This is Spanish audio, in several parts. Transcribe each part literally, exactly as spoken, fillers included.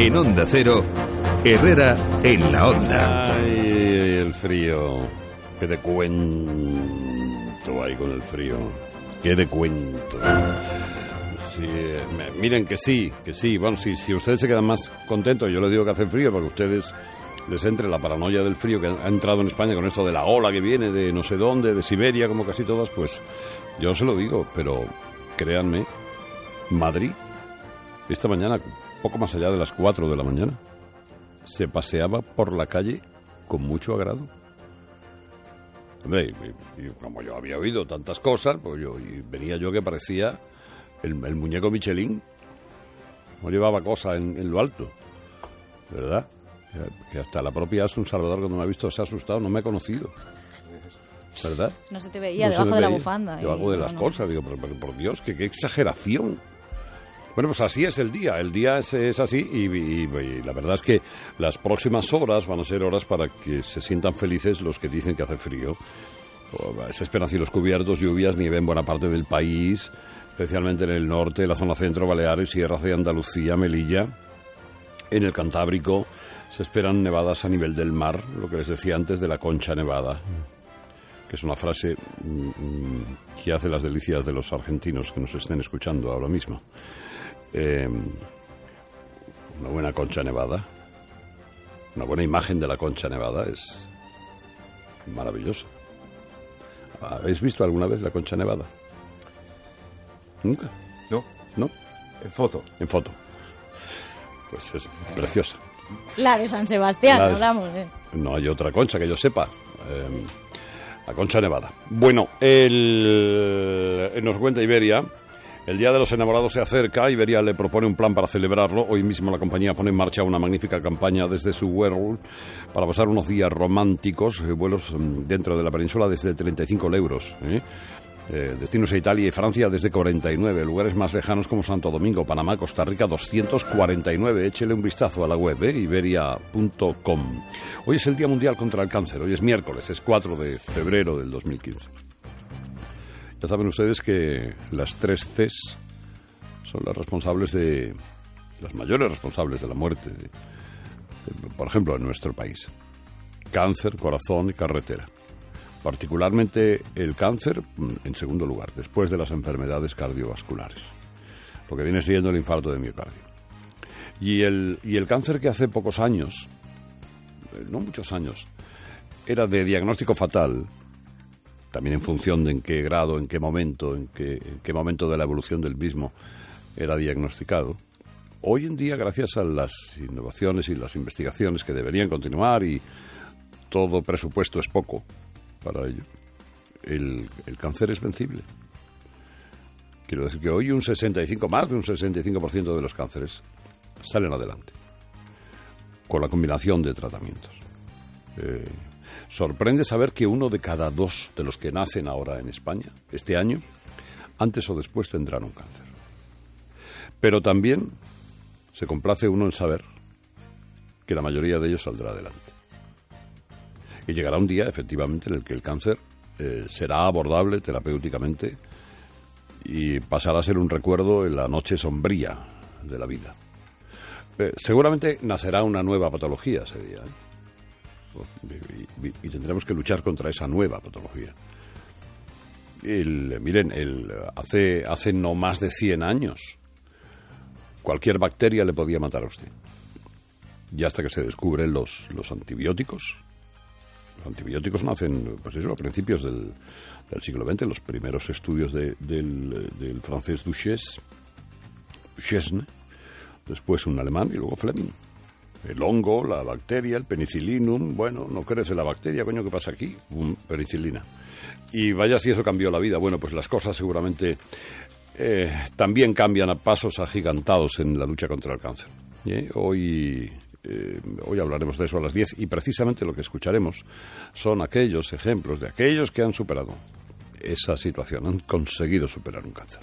En Onda Cero, Herrera en la Onda. Ay, el frío. ¿Qué te cuento ahí con el frío? ¿Qué te cuento? Sí, me, miren que sí, que sí. Bueno, si, si ustedes se quedan más contentos, yo les digo que hace frío porque ustedes les entre la paranoia del frío que ha entrado en España con esto de la ola que viene de no sé dónde, de Siberia, como casi todas, pues yo se lo digo, pero créanme, Madrid, esta mañana, poco más allá de las cuatro de la mañana, se paseaba por la calle con mucho agrado. Hombre, y, y como yo había oído tantas cosas, pues yo y venía yo que parecía el, el muñeco Michelin. No llevaba cosas en, en lo alto, ¿verdad? Que hasta la propia Asun Salvador, cuando me ha visto, se ha asustado, no me ha conocido. ¿Verdad? No se te veía no debajo de veía. la bufanda. Debajo y, de las no, cosas, digo, pero, pero por Dios, que qué exageración. Bueno, pues así es el día, el día es, es así y, y, y la verdad es que las próximas horas van a ser horas para que se sientan felices los que dicen que hace frío. Se esperan cielos cubiertos, lluvias, nieve en buena parte del país, especialmente en el norte, la zona centro, Baleares, Sierras de Andalucía, Melilla. En el Cantábrico se esperan nevadas a nivel del mar, lo que les decía antes de la Concha Nevada, que es una frase mmm, que hace las delicias de los argentinos que nos estén escuchando ahora mismo. Eh, una buena Concha Nevada, una buena imagen de la Concha Nevada es maravillosa. ¿Habéis visto alguna vez la Concha Nevada? ¿Nunca? No. ¿No? En foto. En foto. Pues es preciosa. La de San Sebastián, La de... hablamos, ¿eh? No hay otra concha que yo sepa. Eh, la Concha Nevada. Bueno, el... nos cuenta Iberia. El Día de los Enamorados se acerca. Iberia le propone un plan para celebrarlo. Hoy mismo la compañía pone en marcha una magnífica campaña desde su Whirlpool para pasar unos días románticos, eh, vuelos dentro de la península desde treinta y cinco euros. ¿eh? Eh, destinos a Italia y Francia desde cuarenta y nueve, lugares más lejanos como Santo Domingo, Panamá, Costa Rica doscientos cuarenta y nueve. Échele un vistazo a la web, ¿eh? iberia punto com. Hoy es el Día Mundial contra el Cáncer. Hoy es miércoles, es cuatro de febrero del dos mil quince. Ya saben ustedes que las tres Cs son las responsables de, las mayores responsables de la muerte, de, de, por ejemplo, en nuestro país. Cáncer, corazón y carretera. Particularmente el cáncer en segundo lugar, después de las enfermedades cardiovasculares, lo que viene siendo el infarto de miocardio. Y el, y el cáncer que hace pocos años, no muchos años, era de diagnóstico fatal, también en función de en qué grado, en qué momento, en qué, en qué momento de la evolución del mismo era diagnosticado. Hoy en día, gracias a las innovaciones y las investigaciones que deberían continuar, y todo presupuesto es poco para ello, el, el cáncer es vencible. Quiero decir que hoy un sesenta y cinco, más de un sesenta y cinco por ciento de los cánceres salen adelante con la combinación de tratamientos. Eh, sorprende saber que uno de cada dos de los que nacen ahora en España, este año, antes o después tendrán un cáncer. Pero también se complace uno en saber que la mayoría de ellos saldrá adelante. Y llegará un día, efectivamente, en el que el cáncer eh, será abordable terapéuticamente y pasará a ser un recuerdo en la noche sombría de la vida. Eh, seguramente nacerá una nueva patología ese día, ¿eh? y, y, y tendremos que luchar contra esa nueva patología. El, miren, el, hace, hace no más de cien años, cualquier bacteria le podía matar a usted. Y hasta que se descubren los, los antibióticos. Los antibióticos nacen, pues eso, a principios del, del siglo veinte, los primeros estudios de, del, del francés Duchesne, Duchesne, después un alemán y luego Fleming. El hongo, la bacteria, el penicillinum, bueno, no crece la bacteria, coño, ¿qué pasa aquí? Um, penicilina. Y vaya si eso cambió la vida. Bueno, pues las cosas seguramente eh, también cambian a pasos agigantados en la lucha contra el cáncer. ¿Eh? Hoy... Eh, hoy hablaremos de eso a las diez y precisamente lo que escucharemos son aquellos ejemplos de aquellos que han superado esa situación, han conseguido superar un cáncer.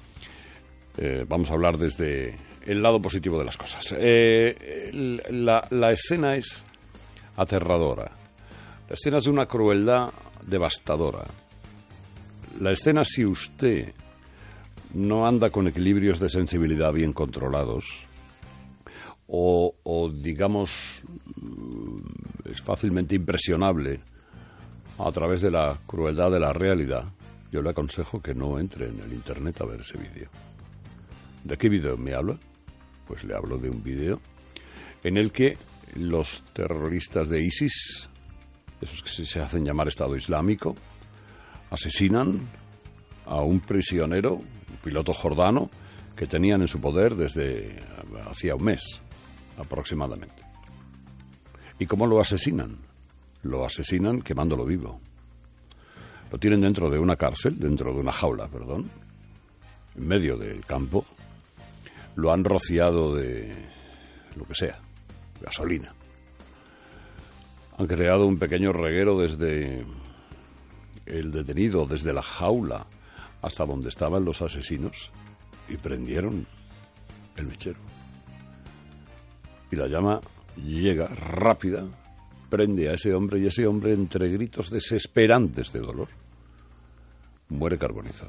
Eh, vamos a hablar desde el lado positivo de las cosas. Eh, la, la escena es aterradora, la escena es de una crueldad devastadora. La escena, si usted no anda con equilibrios de sensibilidad bien controlados, o, o digamos, es fácilmente impresionable a través de la crueldad de la realidad, yo le aconsejo que no entre en el internet a ver ese vídeo. ¿De qué vídeo me habla? Pues le hablo de un vídeo en el que los terroristas de ISIS, esos que se hacen llamar Estado Islámico, asesinan a un prisionero, un piloto jordano, que tenían en su poder desde hacía un mes aproximadamente. ¿Y cómo lo asesinan? Lo asesinan quemándolo vivo. Lo tienen dentro de una cárcel, dentro de una jaula, perdón, en medio del campo. Lo han rociado de lo que sea, gasolina. Han creado un pequeño reguero desde el detenido, desde la jaula hasta donde estaban los asesinos, y prendieron el mechero. Y la llama llega rápida, prende a ese hombre, y ese hombre, entre gritos desesperantes de dolor, muere carbonizado.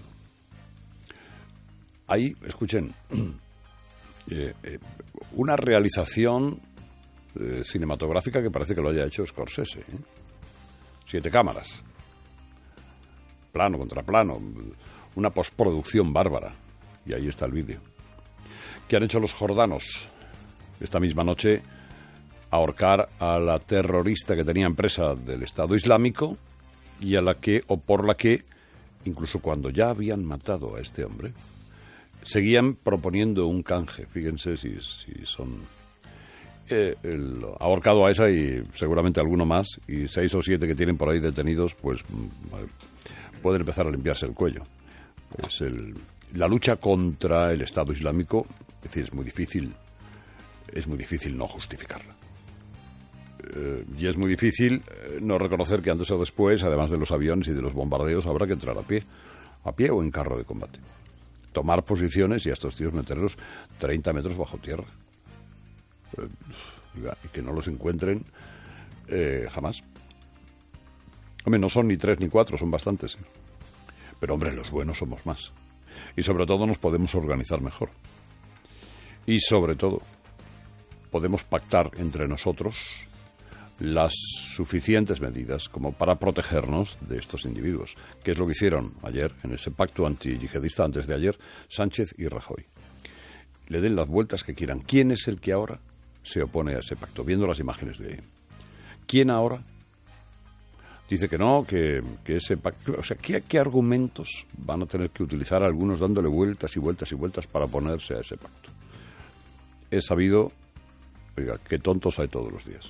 Ahí, escuchen, eh, eh, una realización eh, cinematográfica que parece que lo haya hecho Scorsese, ¿eh? Siete cámaras, plano contra plano, una postproducción bárbara, y ahí está el vídeo. ¿Qué han hecho los jordanos? Esta misma noche ahorcar a la terrorista que tenía presa del Estado Islámico y a la que, o por la que, incluso cuando ya habían matado a este hombre, seguían proponiendo un canje. Fíjense si, si son... Eh, el, ahorcado a esa y seguramente alguno más, y seis o siete que tienen por ahí detenidos, pues pueden empezar a limpiarse el cuello. Es el, la lucha contra el Estado Islámico, es decir, es muy difícil, es muy difícil no justificarla. Eh, y es muy difícil eh, no reconocer que antes o después, además de los aviones y de los bombardeos, habrá que entrar a pie, a pie o en carro de combate. Tomar posiciones y a estos tíos meterlos treinta metros bajo tierra. Eh, y que no los encuentren eh, jamás. Hombre, no son ni tres ni cuatro, son bastantes. ¿eh? Pero, hombre, los buenos somos más. Y sobre todo nos podemos organizar mejor. Y sobre todo, podemos pactar entre nosotros las suficientes medidas como para protegernos de estos individuos, que es lo que hicieron ayer en ese pacto antiyihadista, antes de ayer, Sánchez y Rajoy. Le den las vueltas que quieran. ¿Quién es el que ahora se opone a ese pacto? Viendo las imágenes de... ¿Quién ahora dice que no, que, que ese pacto... O sea, ¿qué, ¿qué argumentos van a tener que utilizar algunos dándole vueltas y vueltas y vueltas para oponerse a ese pacto? He sabido, oiga, que tontos hay todos los días.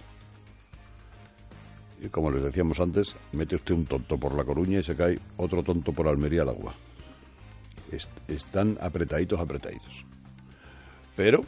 Y como les decíamos antes, mete usted un tonto por La Coruña y se cae otro tonto por Almería al agua. Est- están apretaditos, apretaditos. Pero,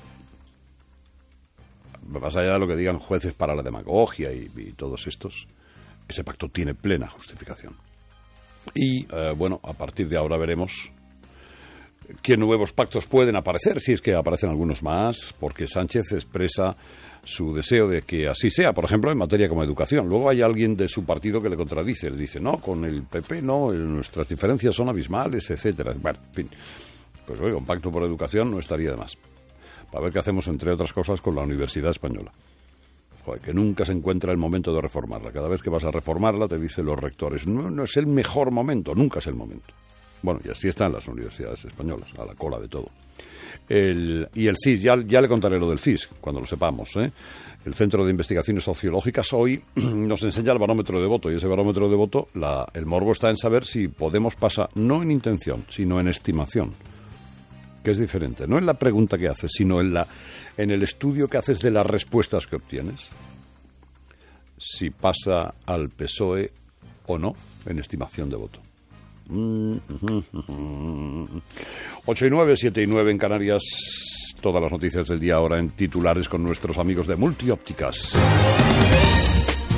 más allá de lo que digan jueces para la demagogia y, y todos estos, ese pacto tiene plena justificación. Y, eh, bueno, a partir de ahora veremos qué nuevos pactos pueden aparecer, si es que aparecen algunos más, porque Sánchez expresa su deseo de que así sea, por ejemplo, en materia como educación. Luego hay alguien de su partido que le contradice, le dice, no, con el P P no, nuestras diferencias son abismales, etcétera. Bueno, en fin, pues oiga, un pacto por educación no estaría de más. Para ver qué hacemos, entre otras cosas, con la Universidad Española. Joder, que nunca se encuentra el momento de reformarla. Cada vez que vas a reformarla te dicen los rectores, no, no es el mejor momento, nunca es el momento. Bueno, y así están las universidades españolas, a la cola de todo. El, y el C I S, ya, ya le contaré lo del C I S, cuando lo sepamos, ¿eh? El Centro de Investigaciones Sociológicas hoy nos enseña el barómetro de voto, y ese barómetro de voto, la, el morbo está en saber si Podemos pasa, no en intención, sino en estimación, que es diferente, no en la pregunta que haces, sino en, la, en el estudio que haces de las respuestas que obtienes, si pasa al P S O E o no en estimación de voto. ocho y nueve, siete y nueve en Canarias. Todas las noticias del día ahora en titulares con nuestros amigos de Multiópticas.